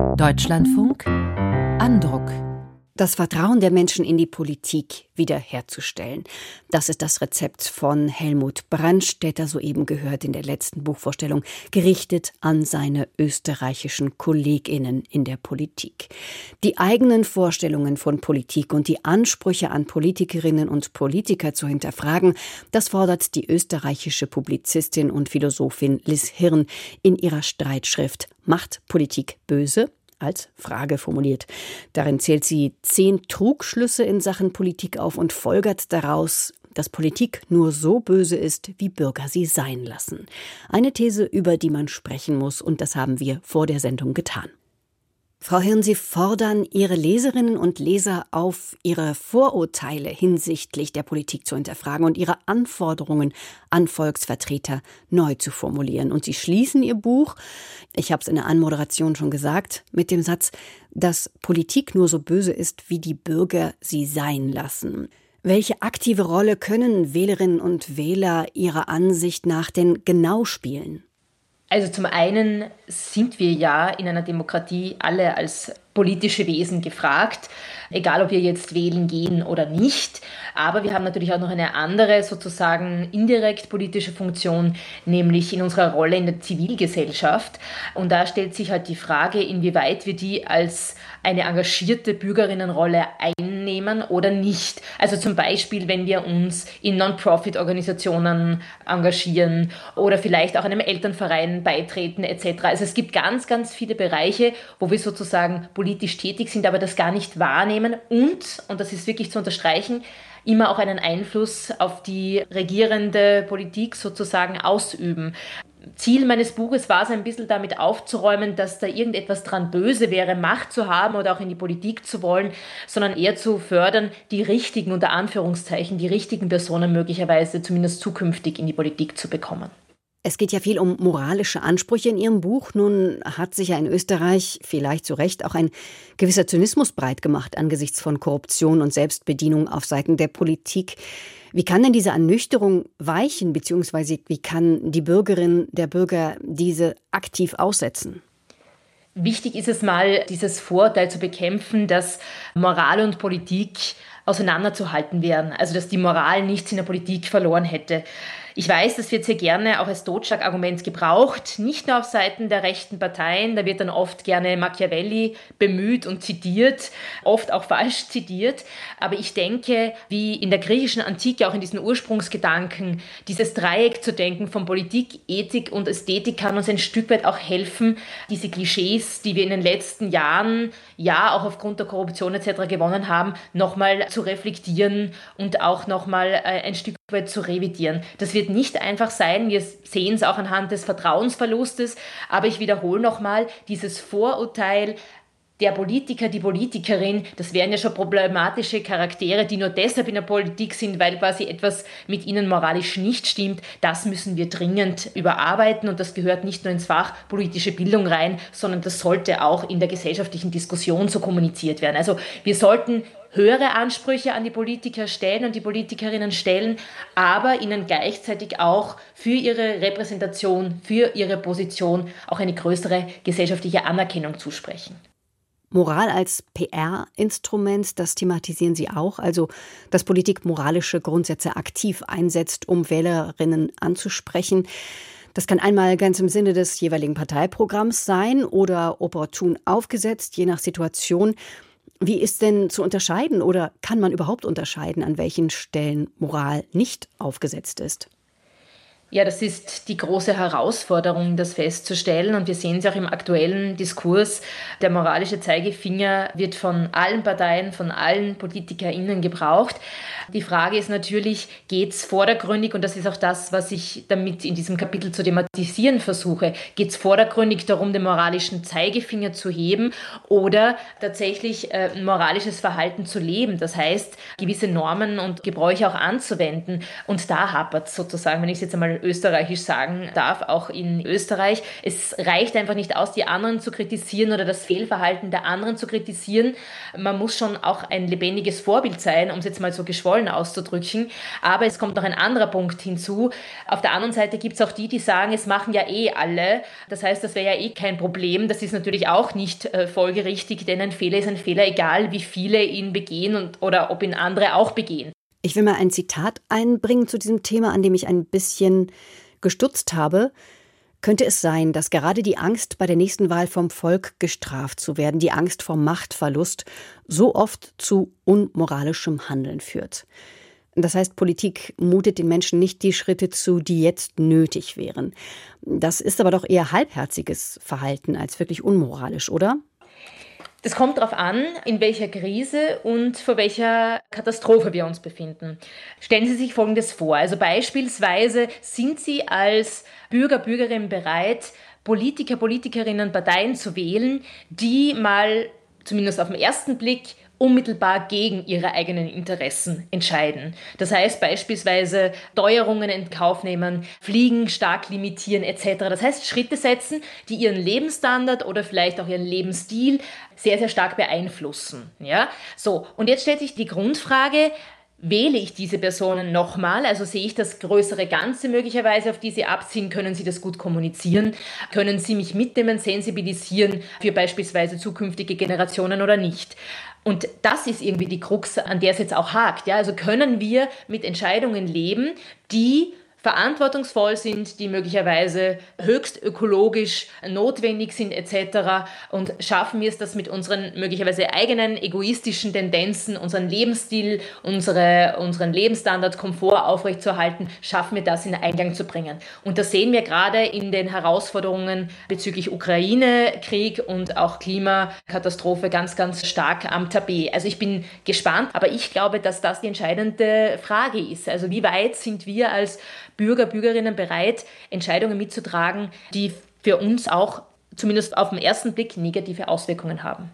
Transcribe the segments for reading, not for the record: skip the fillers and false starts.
Deutschlandfunk Andruck. Das Vertrauen der Menschen in die Politik wiederherzustellen. Das ist das Rezept von Helmut Brandstätter, soeben gehört in der letzten Buchvorstellung, gerichtet an seine österreichischen KollegInnen in der Politik. Die eigenen Vorstellungen von Politik und die Ansprüche an Politikerinnen und Politiker zu hinterfragen, das fordert die österreichische Publizistin und Philosophin Liz Hirn in ihrer Streitschrift »Macht Politik böse?« als Frage formuliert. Darin zählt sie 10 Trugschlüsse in Sachen Politik auf und folgert daraus, dass Politik nur so böse ist, wie Bürger sie sein lassen. Eine These, über die man sprechen muss, und das haben wir vor der Sendung getan. Frau Hirn, Sie fordern Ihre Leserinnen und Leser auf, ihre Vorurteile hinsichtlich der Politik zu hinterfragen und ihre Anforderungen an Volksvertreter neu zu formulieren. Und Sie schließen Ihr Buch, ich habe es in der Anmoderation schon gesagt, mit dem Satz, dass Politik nur so böse ist, wie die Bürger sie sein lassen. Welche aktive Rolle können Wählerinnen und Wähler Ihrer Ansicht nach denn genau spielen? Also zum einen sind wir ja in einer Demokratie alle als politische Wesen gefragt, egal ob wir jetzt wählen gehen oder nicht. Aber wir haben natürlich auch noch eine andere, sozusagen indirekt politische Funktion, nämlich in unserer Rolle in der Zivilgesellschaft. Und da stellt sich halt die Frage, inwieweit wir die als eine engagierte Bürgerinnenrolle einnehmen oder nicht. Also zum Beispiel, wenn wir uns in Non-Profit-Organisationen engagieren oder vielleicht auch einem Elternverein beitreten etc. Also es gibt ganz, ganz viele Bereiche, wo wir sozusagen politisch tätig sind, aber das gar nicht wahrnehmen und das ist wirklich zu unterstreichen, immer auch einen Einfluss auf die regierende Politik sozusagen ausüben. Ziel meines Buches war es ein bisschen damit aufzuräumen, dass da irgendetwas dran böse wäre, Macht zu haben oder auch in die Politik zu wollen, sondern eher zu fördern, die richtigen, unter Anführungszeichen, die richtigen Personen möglicherweise zumindest zukünftig in die Politik zu bekommen. Es geht ja viel um moralische Ansprüche in Ihrem Buch. Nun hat sich ja in Österreich, vielleicht zu Recht, auch ein gewisser Zynismus breit gemacht angesichts von Korruption und Selbstbedienung auf Seiten der Politik. Wie kann denn diese Ernüchterung weichen, beziehungsweise wie kann die Bürgerin, der Bürger diese aktiv aussetzen? Wichtig ist es mal, dieses Vorurteil zu bekämpfen, dass Moral und Politik auseinanderzuhalten wären. Also dass die Moral nichts in der Politik verloren hätte. Ich weiß, das wird sehr gerne auch als Totschlagargument gebraucht, nicht nur auf Seiten der rechten Parteien, da wird dann oft gerne Machiavelli bemüht und zitiert, oft auch falsch zitiert. Aber ich denke, wie in der griechischen Antike, auch in diesen Ursprungsgedanken, dieses Dreieck zu denken von Politik, Ethik und Ästhetik kann uns ein Stück weit auch helfen, diese Klischees, die wir in den letzten Jahren, ja auch aufgrund der Korruption etc. gewonnen haben, nochmal zu reflektieren und auch nochmal ein Stück weit zu revidieren. Das wird nicht einfach sein, wir sehen es auch anhand des Vertrauensverlustes, aber ich wiederhole nochmal, dieses Vorurteil, der Politiker, die Politikerin, das wären ja schon problematische Charaktere, die nur deshalb in der Politik sind, weil quasi etwas mit ihnen moralisch nicht stimmt. Das müssen wir dringend überarbeiten und das gehört nicht nur ins Fach politische Bildung rein, sondern das sollte auch in der gesellschaftlichen Diskussion so kommuniziert werden. Also wir sollten höhere Ansprüche an die Politiker stellen und die Politikerinnen stellen, aber ihnen gleichzeitig auch für ihre Repräsentation, für ihre Position auch eine größere gesellschaftliche Anerkennung zusprechen. Moral als PR-Instrument, das thematisieren Sie auch, also dass Politik moralische Grundsätze aktiv einsetzt, um Wählerinnen anzusprechen. Das kann einmal ganz im Sinne des jeweiligen Parteiprogramms sein oder opportun aufgesetzt, je nach Situation. Wie ist denn zu unterscheiden oder kann man überhaupt unterscheiden, an welchen Stellen Moral nicht aufgesetzt ist? Ja, das ist die große Herausforderung, das festzustellen. Und wir sehen es auch im aktuellen Diskurs. Der moralische Zeigefinger wird von allen Parteien, von allen PolitikerInnen gebraucht. Die Frage ist natürlich, geht es vordergründig, und das ist auch das, was ich damit in diesem Kapitel zu thematisieren versuche, geht es vordergründig darum, den moralischen Zeigefinger zu heben oder tatsächlich moralisches Verhalten zu leben. Das heißt, gewisse Normen und Gebräuche auch anzuwenden. Und da hapert es sozusagen, wenn ich es jetzt einmal österreichisch sagen darf, auch in Österreich. Es reicht einfach nicht aus, die anderen zu kritisieren oder das Fehlverhalten der anderen zu kritisieren. Man muss schon auch ein lebendiges Vorbild sein, um es jetzt mal so geschwollen Wollen auszudrücken. Aber es kommt noch ein anderer Punkt hinzu. Auf der anderen Seite gibt es auch die sagen, es machen ja eh alle. Das heißt, das wäre ja eh kein Problem. Das ist natürlich auch nicht folgerichtig, denn ein Fehler ist ein Fehler, egal wie viele ihn begehen oder ob ihn andere auch begehen. Ich will mal ein Zitat einbringen zu diesem Thema, an dem ich ein bisschen gestutzt habe. Könnte es sein, dass gerade die Angst, bei der nächsten Wahl vom Volk gestraft zu werden, die Angst vor Machtverlust, so oft zu unmoralischem Handeln führt? Das heißt, Politik mutet den Menschen nicht die Schritte zu, die jetzt nötig wären. Das ist aber doch eher halbherziges Verhalten als wirklich unmoralisch, oder? Das kommt darauf an, in welcher Krise und vor welcher Katastrophe wir uns befinden. Stellen Sie sich Folgendes vor. Also beispielsweise sind Sie als Bürger, Bürgerin bereit, Politiker, Politikerinnen, Parteien zu wählen, die mal, zumindest auf den ersten Blick, unmittelbar gegen ihre eigenen Interessen entscheiden. Das heißt beispielsweise Teuerungen in Kauf nehmen, Fliegen stark limitieren etc. Das heißt Schritte setzen, die ihren Lebensstandard oder vielleicht auch ihren Lebensstil sehr, sehr stark beeinflussen. Ja? So, und jetzt stellt sich die Grundfrage, wähle ich diese Personen nochmal? Also sehe ich das größere Ganze möglicherweise, auf die sie abziehen? Können sie das gut kommunizieren? Können sie mich mitnehmen, sensibilisieren für beispielsweise zukünftige Generationen oder nicht? Und das ist irgendwie die Krux, an der es jetzt auch hakt. Ja? Also können wir mit Entscheidungen leben, die verantwortungsvoll sind, die möglicherweise höchst ökologisch notwendig sind etc. Und schaffen wir es, das mit unseren möglicherweise eigenen egoistischen Tendenzen, unseren Lebensstil, unseren Lebensstandard, Komfort aufrechtzuerhalten, schaffen wir das in Einklang zu bringen. Und das sehen wir gerade in den Herausforderungen bezüglich Ukraine-Krieg und auch Klimakatastrophe ganz, ganz stark am Tapet. Also ich bin gespannt, aber ich glaube, dass das die entscheidende Frage ist. Also wie weit sind wir als Bürger, Bürgerinnen bereit, Entscheidungen mitzutragen, die für uns auch zumindest auf den ersten Blick negative Auswirkungen haben.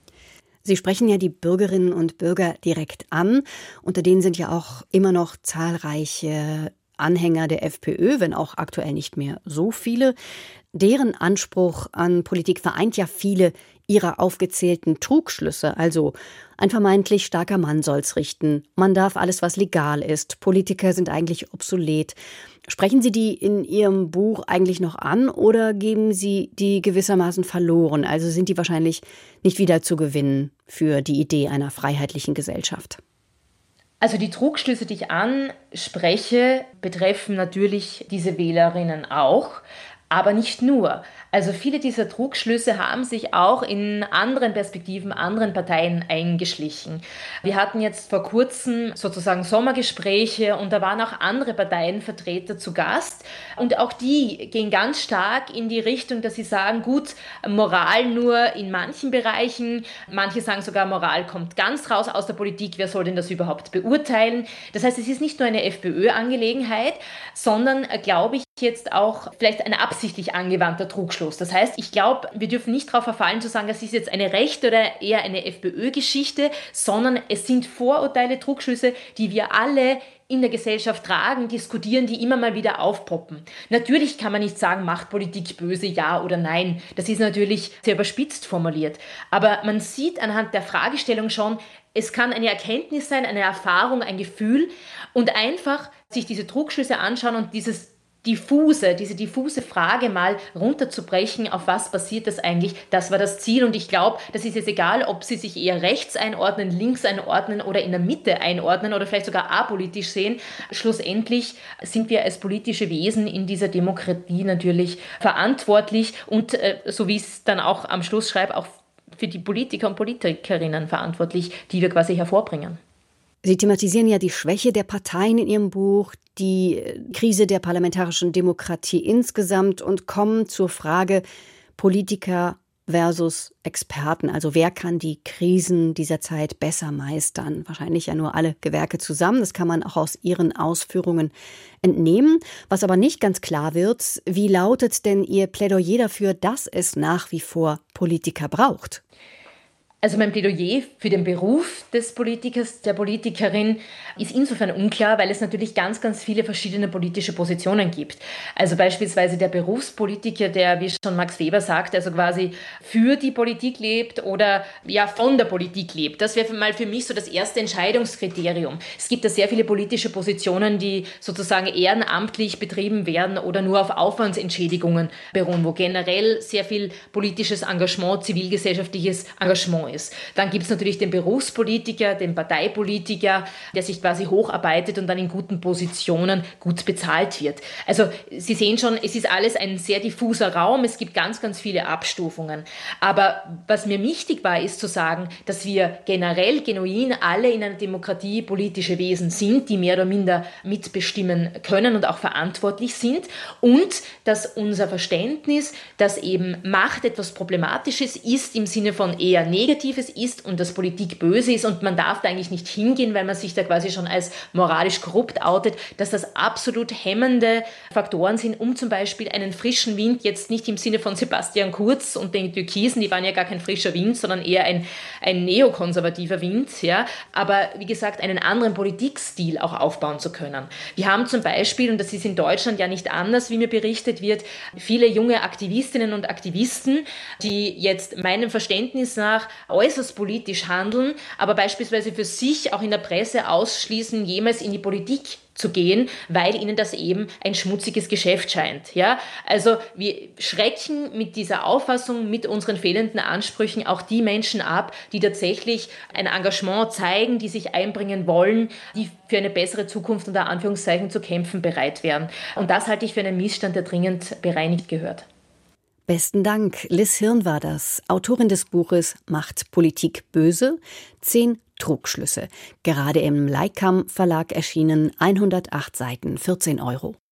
Sie sprechen ja die Bürgerinnen und Bürger direkt an. Unter denen sind ja auch immer noch zahlreiche Anhänger der FPÖ, wenn auch aktuell nicht mehr so viele. Deren Anspruch an Politik vereint ja viele ihrer aufgezählten Trugschlüsse. Also ein vermeintlich starker Mann soll's richten. Man darf alles, was legal ist. Politiker sind eigentlich obsolet. Sprechen Sie die in Ihrem Buch eigentlich noch an oder geben Sie die gewissermaßen verloren? Also sind die wahrscheinlich nicht wieder zu gewinnen für die Idee einer freiheitlichen Gesellschaft? Also die Trugschlüsse, die ich anspreche, betreffen natürlich diese Wählerinnen auch. Aber nicht nur. Also viele dieser Trugschlüsse haben sich auch in anderen Perspektiven, anderen Parteien eingeschlichen. Wir hatten jetzt vor kurzem sozusagen Sommergespräche und da waren auch andere Parteienvertreter zu Gast. Und auch die gehen ganz stark in die Richtung, dass sie sagen, gut, Moral nur in manchen Bereichen. Manche sagen sogar, Moral kommt ganz raus aus der Politik. Wer soll denn das überhaupt beurteilen? Das heißt, es ist nicht nur eine FPÖ-Angelegenheit, sondern, glaube ich, jetzt auch vielleicht ein absichtlich angewandter Trugschluss. Das heißt, ich glaube, wir dürfen nicht darauf verfallen zu sagen, das ist jetzt eine rechte oder eher eine FPÖ-Geschichte, sondern es sind Vorurteile, Trugschlüsse, die wir alle in der Gesellschaft tragen, diskutieren, die immer mal wieder aufpoppen. Natürlich kann man nicht sagen, macht Politik böse, ja oder nein. Das ist natürlich sehr überspitzt formuliert. Aber man sieht anhand der Fragestellung schon, es kann eine Erkenntnis sein, eine Erfahrung, ein Gefühl und einfach sich diese Trugschlüsse anschauen und diese diffuse Frage mal runterzubrechen, auf was passiert das eigentlich, das war das Ziel. Und ich glaube, das ist jetzt egal, ob Sie sich eher rechts einordnen, links einordnen oder in der Mitte einordnen oder vielleicht sogar apolitisch sehen. Schlussendlich sind wir als politische Wesen in dieser Demokratie natürlich verantwortlich und so wie ich es dann auch am Schluss schreibe, auch für die Politiker und Politikerinnen verantwortlich, die wir quasi hervorbringen. Sie thematisieren ja die Schwäche der Parteien in Ihrem Buch, die Krise der parlamentarischen Demokratie insgesamt und kommen zur Frage Politiker versus Experten. Also wer kann die Krisen dieser Zeit besser meistern? Wahrscheinlich ja nur alle Gewerke zusammen. Das kann man auch aus Ihren Ausführungen entnehmen. Was aber nicht ganz klar wird, wie lautet denn Ihr Plädoyer dafür, dass es nach wie vor Politiker braucht? Also mein Plädoyer für den Beruf des Politikers, der Politikerin ist insofern unklar, weil es natürlich ganz, ganz viele verschiedene politische Positionen gibt. Also beispielsweise der Berufspolitiker, der, wie schon Max Weber sagt, also quasi für die Politik lebt oder ja von der Politik lebt. Das wäre mal für mich so das erste Entscheidungskriterium. Es gibt da sehr viele politische Positionen, die sozusagen ehrenamtlich betrieben werden oder nur auf Aufwandsentschädigungen beruhen, wo generell sehr viel politisches Engagement, zivilgesellschaftliches Engagement ist. Dann gibt es natürlich den Berufspolitiker, den Parteipolitiker, der sich quasi hocharbeitet und dann in guten Positionen gut bezahlt wird. Also Sie sehen schon, es ist alles ein sehr diffuser Raum, es gibt ganz, ganz viele Abstufungen. Aber was mir wichtig war, ist zu sagen, dass wir generell, genuin alle in einer Demokratie politische Wesen sind, die mehr oder minder mitbestimmen können und auch verantwortlich sind und dass unser Verständnis, dass eben Macht etwas Problematisches ist, im Sinne von eher Negatives ist und dass Politik böse ist und man darf da eigentlich nicht hingehen, weil man sich da quasi schon als moralisch korrupt outet, dass das absolut hemmende Faktoren sind, um zum Beispiel einen frischen Wind, jetzt nicht im Sinne von Sebastian Kurz und den Türkisen, die waren ja gar kein frischer Wind, sondern eher ein neokonservativer Wind, ja, aber wie gesagt, einen anderen Politikstil auch aufbauen zu können. Wir haben zum Beispiel, und das ist in Deutschland ja nicht anders, wie mir berichtet wird, viele junge Aktivistinnen und Aktivisten, die jetzt meinem Verständnis nach äußerst politisch handeln, aber beispielsweise für sich auch in der Presse ausschließen, jemals in die Politik zu gehen, weil ihnen das eben ein schmutziges Geschäft scheint. Ja? Also wir schrecken mit dieser Auffassung, mit unseren fehlenden Ansprüchen auch die Menschen ab, die tatsächlich ein Engagement zeigen, die sich einbringen wollen, die für eine bessere Zukunft unter Anführungszeichen zu kämpfen bereit wären. Und das halte ich für einen Missstand, der dringend bereinigt gehört. Besten Dank. Liz Hirn war das, Autorin des Buches Macht Politik böse? 10 Trugschlüsse. Gerade im Leikam Verlag erschienen, 108 Seiten, 14 €.